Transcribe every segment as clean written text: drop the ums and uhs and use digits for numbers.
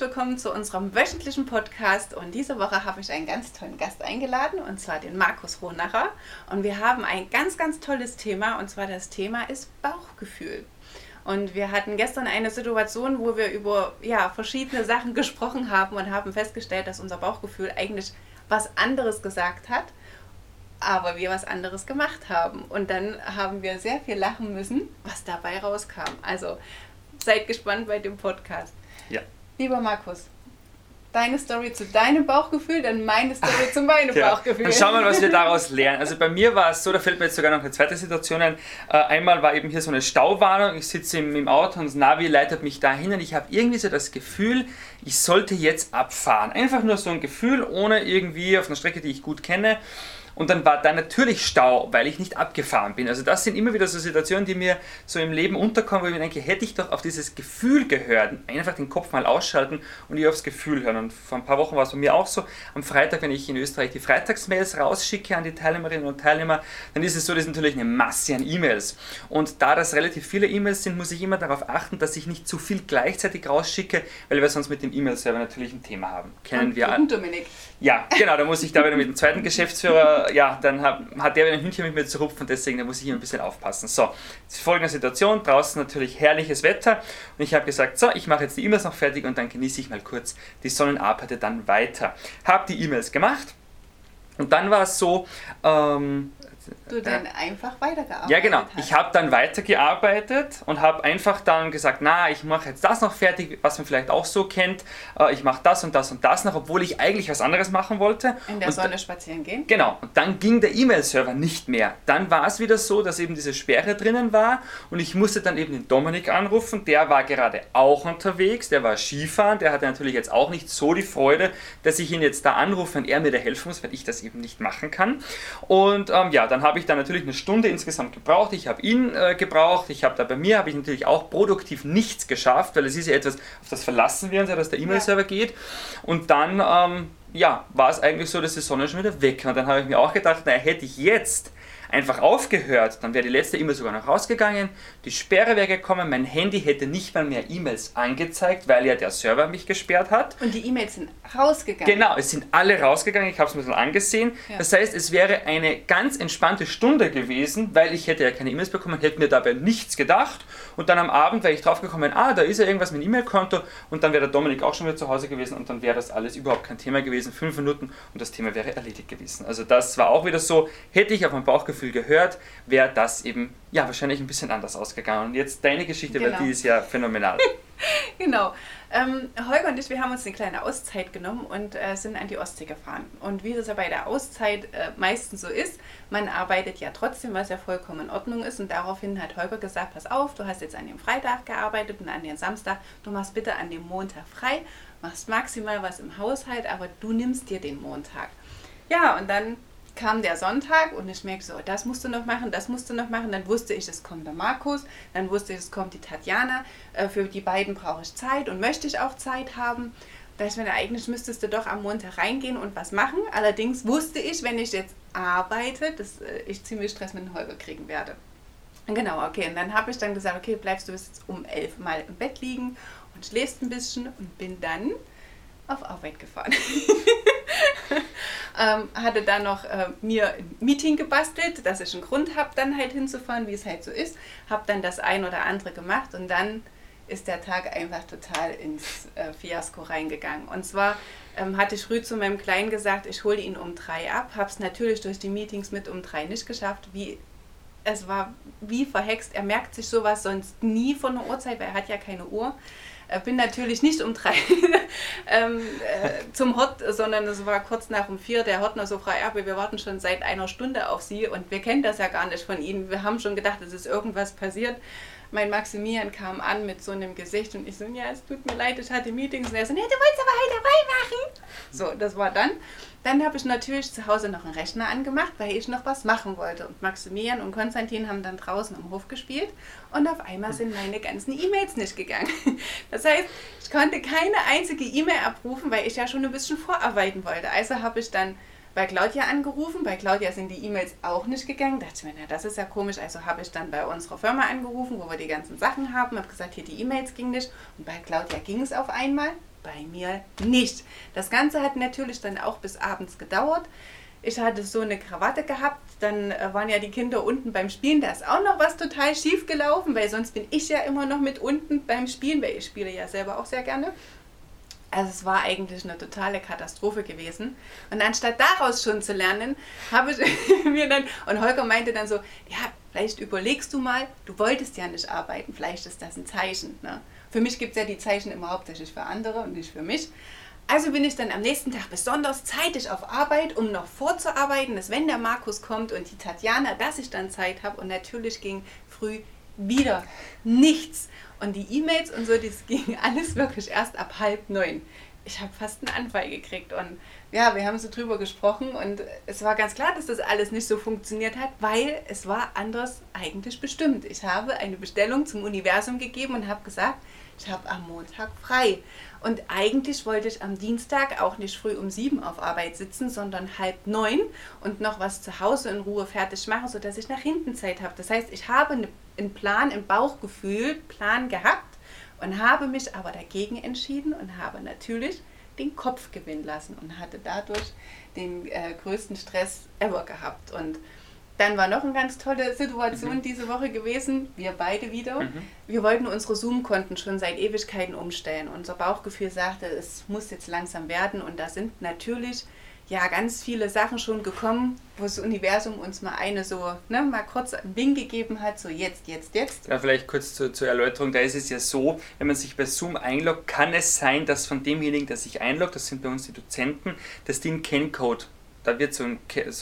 willkommen zu unserem wöchentlichen Podcast. Und diese Woche habe ich einen ganz tollen Gast eingeladen, und zwar den Markus Rohnacher. Und wir haben ein ganz, ganz tolles Thema, und zwar das Thema ist Bauchgefühl. Und wir hatten gestern eine Situation, wo wir über verschiedene Sachen gesprochen haben und haben festgestellt, dass unser Bauchgefühl eigentlich was anderes gesagt hat, aber wir was anderes gemacht haben. Und dann haben wir sehr viel lachen müssen, was dabei rauskam. Also seid gespannt bei dem Podcast. Ja. Lieber Markus, deine Story zu deinem Bauchgefühl, dann meine Story zu meinem Bauchgefühl. Und schau mal, was wir daraus lernen. Also bei mir war es so, da fällt mir jetzt sogar noch eine zweite Situation ein. Einmal war eben hier so eine Stauwarnung, ich sitze im Auto und das Navi leitet mich dahin und ich habe irgendwie so das Gefühl, ich sollte jetzt abfahren. Einfach nur so ein Gefühl, ohne irgendwie auf einer Strecke, die ich gut kenne. Und dann war da natürlich Stau, weil ich nicht abgefahren bin. Also das sind immer wieder so Situationen, die mir so im Leben unterkommen, wo ich mir denke, hätte ich doch auf dieses Gefühl gehört, einfach den Kopf mal ausschalten und eher aufs Gefühl hören. Und vor ein paar Wochen war es bei mir auch so, am Freitag, wenn ich in Österreich die Freitagsmails rausschicke an die Teilnehmerinnen und Teilnehmer, dann ist es so, das ist natürlich eine Masse an E-Mails. Und da das relativ viele E-Mails sind, muss ich immer darauf achten, dass ich nicht zu viel gleichzeitig rausschicke, weil wir sonst mit dem E-Mail-Server natürlich ein Thema haben. Kennen wir alle. Dominik. Ja, genau, da muss ich da wieder mit dem zweiten Geschäftsführer, dann hat der wieder ein Hündchen mit mir zu rupfen, deswegen da muss ich hier ein bisschen aufpassen. So, folgende Situation, draußen natürlich herrliches Wetter und ich habe gesagt, so, ich mache jetzt die E-Mails noch fertig und dann genieße ich mal kurz die Sonne und arbeite dann weiter. Habe die E-Mails gemacht und dann war es so, du dann einfach weitergearbeitet. Ja, genau. Ich habe dann weitergearbeitet und habe einfach dann gesagt, ich mache jetzt das noch fertig, was man vielleicht auch so kennt. Ich mache das und das und das noch, obwohl ich eigentlich was anderes machen wollte. In der Sonne spazieren gehen? Genau. Und dann ging der E-Mail-Server nicht mehr. Dann war es wieder so, dass eben diese Sperre drinnen war und ich musste dann eben den Dominik anrufen. Der war gerade auch unterwegs, der war Skifahren, der hatte natürlich jetzt auch nicht so die Freude, dass ich ihn jetzt da anrufe und er mir da helfen muss, weil ich das eben nicht machen kann. Und dann habe ich dann natürlich eine Stunde insgesamt gebraucht. Ich habe ihn gebraucht. Bei mir habe ich natürlich auch produktiv nichts geschafft, weil es ist ja etwas, auf das verlassen wir uns ja, dass der E-Mail-Server geht. Und dann war es eigentlich so, dass die Sonne schon wieder weg war. Und dann habe ich mir auch gedacht, hätte ich jetzt einfach aufgehört, dann wäre die letzte E-Mail sogar noch rausgegangen, die Sperre wäre gekommen, mein Handy hätte nicht mal mehr E-Mails angezeigt, weil ja der Server mich gesperrt hat. Und die E-Mails sind rausgegangen? Genau, es sind alle rausgegangen, ich habe es mir dann angesehen. Ja. Das heißt, es wäre eine ganz entspannte Stunde gewesen, weil ich hätte ja keine E-Mails bekommen, hätte mir dabei nichts gedacht und dann am Abend wäre ich drauf gekommen, da ist ja irgendwas mit dem E-Mail-Konto und dann wäre der Dominik auch schon wieder zu Hause gewesen und dann wäre das alles überhaupt kein Thema gewesen, 5 Minuten und das Thema wäre erledigt gewesen. Also das war auch wieder so, hätte ich auf mein Bauchgefühl gehört, wäre das eben wahrscheinlich ein bisschen anders ausgegangen. Und jetzt deine Geschichte, weil die ist ja phänomenal. Genau. Holger und ich, wir haben uns eine kleine Auszeit genommen und sind an die Ostsee gefahren. Und wie das ja bei der Auszeit meistens so ist, man arbeitet ja trotzdem, was ja vollkommen in Ordnung ist. Und daraufhin hat Holger gesagt, pass auf, du hast jetzt an dem Freitag gearbeitet und an dem Samstag, du machst bitte an dem Montag frei, machst maximal was im Haushalt, aber du nimmst dir den Montag. Ja, und dann kam der Sonntag und ich merke so, das musst du noch machen, das musst du noch machen. Dann wusste ich, es kommt der Markus, dann wusste ich, es kommt die Tatjana. Für die beiden brauche ich Zeit und möchte ich auch Zeit haben. Da ich mir, eigentlich müsstest du doch am Montag reingehen und was machen. Allerdings wusste ich, wenn ich jetzt arbeite, dass ich ziemlich Stress mit dem Holger kriegen werde. Genau, okay. Und dann habe ich dann gesagt, okay, bleibst du bis jetzt um 11 mal im Bett liegen und schläfst ein bisschen und bin dann auf Arbeit gefahren. Hatte dann noch mir ein Meeting gebastelt, dass ich einen Grund habe, dann halt hinzufahren, wie es halt so ist. Habe dann das ein oder andere gemacht und dann ist der Tag einfach total ins Fiasko reingegangen. Und zwar hatte ich früh zu meinem Kleinen gesagt, ich hole ihn um 3 ab. Habe es natürlich durch die Meetings mit um 3 nicht geschafft. Es war wie verhext. Er merkt sich sowas sonst nie von der Uhrzeit, weil er hat ja keine Uhr. Bin natürlich nicht um 3 zum Hort, sondern es war kurz nach um 4. Der Hortner so frei, aber wir warten schon seit einer Stunde auf Sie und wir kennen das ja gar nicht von Ihnen. Wir haben schon gedacht, es ist irgendwas passiert. Mein Maximilian kam an mit so einem Gesicht und ich so, ja, es tut mir leid, ich hatte Meetings. Und er so, nee, du wolltest aber halt dabei machen. So, das war dann. Dann habe ich natürlich zu Hause noch einen Rechner angemacht, weil ich noch was machen wollte. Und Maximilian und Konstantin haben dann draußen am Hof gespielt und auf einmal sind meine ganzen E-Mails nicht gegangen. Das heißt, ich konnte keine einzige E-Mail abrufen, weil ich ja schon ein bisschen vorarbeiten wollte. Also habe ich dann bei Claudia angerufen. Bei Claudia sind die E-Mails auch nicht gegangen. Da dachte ich mir, na, das ist ja komisch. Also habe ich dann bei unserer Firma angerufen, wo wir die ganzen Sachen haben. Habe gesagt, hier die E-Mails ging nicht. Und bei Claudia ging es auf einmal, bei mir nicht. Das Ganze hat natürlich dann auch bis abends gedauert. Ich hatte so eine Krawatte gehabt, dann waren ja die Kinder unten beim Spielen, da ist auch noch was total schief gelaufen, weil sonst bin ich ja immer noch mit unten beim Spielen, weil ich spiele ja selber auch sehr gerne. Also es war eigentlich eine totale Katastrophe gewesen. Und anstatt daraus schon zu lernen, habe ich mir dann, und Holger meinte dann so, ja, vielleicht überlegst du mal, du wolltest ja nicht arbeiten, vielleicht ist das ein Zeichen. Ne? Für mich gibt es ja die Zeichen immer hauptsächlich für andere und nicht für mich. Also bin ich dann am nächsten Tag besonders zeitig auf Arbeit, um noch vorzuarbeiten, dass wenn der Markus kommt und die Tatjana, dass ich dann Zeit habe. Und natürlich ging früh wieder nichts. Und die E-Mails und so, das ging alles wirklich erst ab 8:30. Ich habe fast einen Anfall gekriegt. Und ja, wir haben so drüber gesprochen und es war ganz klar, dass das alles nicht so funktioniert hat, weil es war anders eigentlich bestimmt. Ich habe eine Bestellung zum Universum gegeben und habe gesagt, ich habe am Montag frei. Und eigentlich wollte ich am Dienstag auch nicht früh um 7 auf Arbeit sitzen, sondern 8:30 und noch was zu Hause in Ruhe fertig machen, sodass ich nach hinten Zeit habe. Das heißt, ich habe einen Plan, ein Bauchgefühl, Plan gehabt und habe mich aber dagegen entschieden und habe natürlich den Kopf gewinnen lassen und hatte dadurch den größten Stress ever gehabt. Und dann war noch eine ganz tolle Situation diese Woche gewesen, wir beide wieder. Wir wollten unsere Zoom-Konten schon seit Ewigkeiten umstellen. Unser Bauchgefühl sagte, es muss jetzt langsam werden und da sind natürlich ja ganz viele Sachen schon gekommen, wo das Universum uns mal mal kurz einen Wink gegeben hat, so jetzt. Ja, vielleicht kurz zur Erläuterung, da ist es ja so, wenn man sich bei Zoom einloggt, kann es sein, dass von demjenigen, der sich einloggt, das sind bei uns die Dozenten, dass die einen Kenncode. Da wird so ein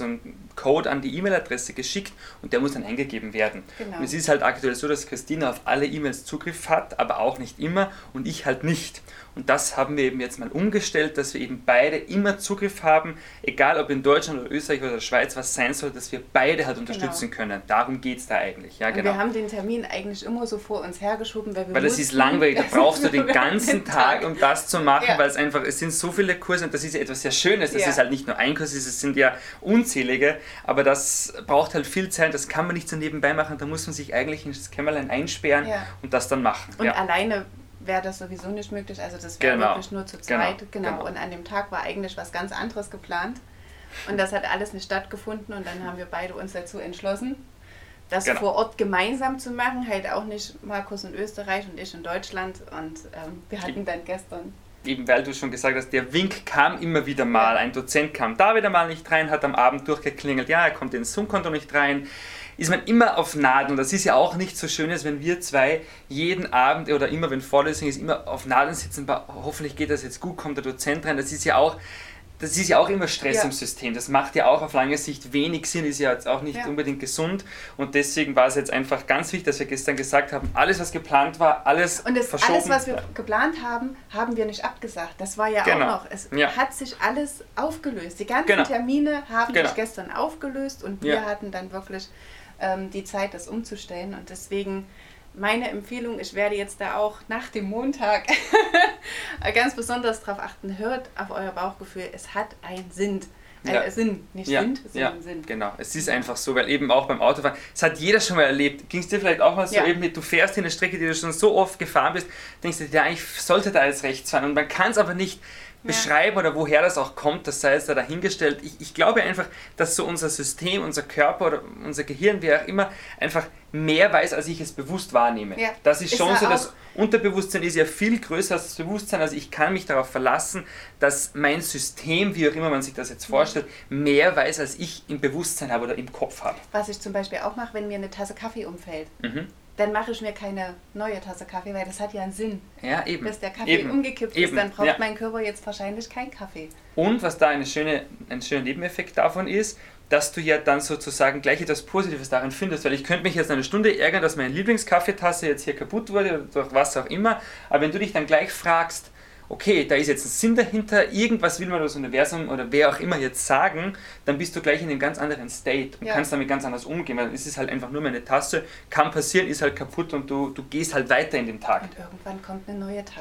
Code an die E-Mail-Adresse geschickt und der muss dann eingegeben werden. Genau. Und es ist halt aktuell so, dass Christina auf alle E-Mails Zugriff hat, aber auch nicht immer und ich halt nicht. Und das haben wir eben jetzt mal umgestellt, dass wir eben beide immer Zugriff haben, egal ob in Deutschland oder Österreich oder der Schweiz was sein soll, dass wir beide halt unterstützen können. Darum geht es da eigentlich. Ja, und wir haben den Termin eigentlich immer so vor uns hergeschoben, weil das ist langweilig, da brauchst du den ganzen Tag, um das zu machen, weil es sind so viele Kurse und das ist ja etwas sehr Schönes, das ist halt nicht nur ein Kurs, es sind ja unzählige, aber das braucht halt viel Zeit, das kann man nicht so nebenbei machen, da muss man sich eigentlich ins Kämmerlein einsperren und das dann machen. Und alleine wäre das sowieso nicht möglich, also das wäre wirklich nur zu zweit. Genau. Und an dem Tag war eigentlich was ganz anderes geplant und das hat alles nicht stattgefunden und dann haben wir beide uns dazu entschlossen, das vor Ort gemeinsam zu machen, halt auch nicht Markus in Österreich und ich in Deutschland und wir hatten dann gestern... Eben weil du schon gesagt hast, der Wink kam immer wieder mal, ein Dozent kam da wieder mal nicht rein, hat am Abend durchgeklingelt, ja, er kommt ins Zoom-Konto nicht rein, ist man immer auf Nadeln. Das ist ja auch nicht so schön, wenn wir zwei jeden Abend oder immer, wenn Vorlesung ist, immer auf Nadeln sitzen, hoffentlich geht das jetzt gut, kommt der Dozent rein, das ist ja auch immer Stress im System. Das macht ja auch auf lange Sicht wenig Sinn, ist ja jetzt auch nicht unbedingt gesund. Und deswegen war es jetzt einfach ganz wichtig, dass wir gestern gesagt haben, alles, was geplant war, alles verschoben. Alles, was wir geplant haben, haben wir nicht abgesagt. Das war ja auch noch. Es hat sich alles aufgelöst. Die ganzen Termine haben sich gestern aufgelöst und wir hatten dann wirklich die Zeit, das umzustellen. Und deswegen... Meine Empfehlung, ich werde jetzt da auch nach dem Montag ganz besonders darauf achten, hört auf euer Bauchgefühl, es hat einen Sinn. Sinn, nicht sondern Sinn. Genau, es ist einfach so, weil eben auch beim Autofahren, das hat jeder schon mal erlebt. Ging es dir vielleicht auch mal so, eben du fährst in eine Strecke, die du schon so oft gefahren bist, denkst du, ja, ich sollte da jetzt rechts fahren und man kann es aber nicht beschreiben oder woher das auch kommt, das sei jetzt da dahingestellt. Ich glaube einfach, dass so unser System, unser Körper oder unser Gehirn, wie auch immer, einfach mehr weiß, als ich es bewusst wahrnehme. Ja. Das ist schon so, das Unterbewusstsein ist ja viel größer als das Bewusstsein, also ich kann mich darauf verlassen, dass mein System, wie auch immer man sich das jetzt vorstellt, mehr weiß, als ich im Bewusstsein habe oder im Kopf habe. Was ich zum Beispiel auch mache, wenn mir eine Tasse Kaffee umfällt. Dann mache ich mir keine neue Tasse Kaffee, weil das hat ja einen Sinn. Ja, eben. Dass der Kaffee umgekippt ist, dann braucht mein Körper jetzt wahrscheinlich keinen Kaffee. Und was da ein schöner Nebeneffekt davon ist, dass du ja dann sozusagen gleich etwas Positives darin findest, weil ich könnte mich jetzt eine Stunde ärgern, dass meine Lieblingskaffeetasse jetzt hier kaputt wurde oder durch was auch immer, aber wenn du dich dann gleich fragst, okay, da ist jetzt ein Sinn dahinter, irgendwas will mir das Universum oder wer auch immer jetzt sagen, dann bist du gleich in einem ganz anderen State und kannst damit ganz anders umgehen, weil es ist halt einfach nur meine Tasse, kann passieren, ist halt kaputt und du gehst halt weiter in den Tag. Und irgendwann kommt eine neue Tasse.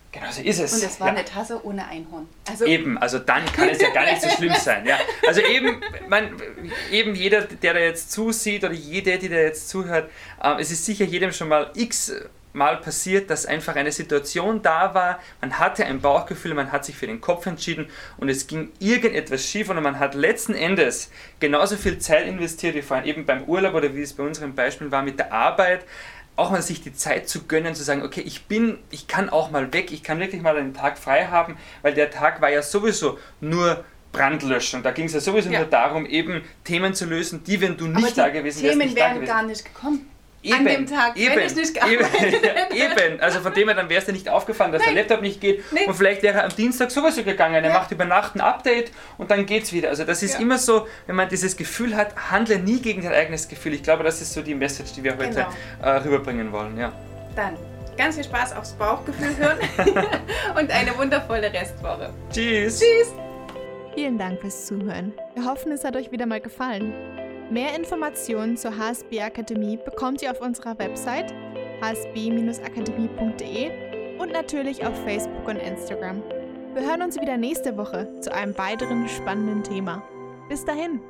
Genau so ist es. Und es war eine Tasse ohne Einhorn. Also eben, also dann kann es ja gar nicht so schlimm sein. Ja. Also eben jeder, der da jetzt zusieht oder jede, die da jetzt zuhört, es ist sicher jedem schon mal Mal passiert, dass einfach eine Situation da war, man hatte ein Bauchgefühl, man hat sich für den Kopf entschieden und es ging irgendetwas schief und man hat letzten Endes genauso viel Zeit investiert wie vorhin eben beim Urlaub oder wie es bei unserem Beispiel war mit der Arbeit, auch mal sich die Zeit zu gönnen, zu sagen, okay, ich kann auch mal weg, ich kann wirklich mal einen Tag frei haben, weil der Tag war ja sowieso nur Brandlöschen. Und da ging es ja sowieso nur darum, eben Themen zu lösen, die, wenn du nicht da gewesen wärst, nicht da gewesen. Themen wären gar nicht gekommen. Eben, an dem Tag, wenn ich nicht gearbeitet hätte. Eben, also von dem her, dann wäre es dir nicht aufgefallen, dass der Laptop nicht geht und vielleicht wäre er am Dienstag sowieso gegangen, er macht über Nacht ein Update und dann geht's wieder. Also das ist immer so, wenn man dieses Gefühl hat, handle nie gegen dein eigenes Gefühl. Ich glaube, das ist so die Message, die wir heute rüberbringen wollen. Ja. Dann ganz viel Spaß aufs Bauchgefühl hören und eine wundervolle Restwoche. Tschüss. Tschüss. Vielen Dank fürs Zuhören. Wir hoffen, es hat euch wieder mal gefallen. Mehr Informationen zur HSB Akademie bekommt ihr auf unserer Website hsb-akademie.de und natürlich auf Facebook und Instagram. Wir hören uns wieder nächste Woche zu einem weiteren spannenden Thema. Bis dahin!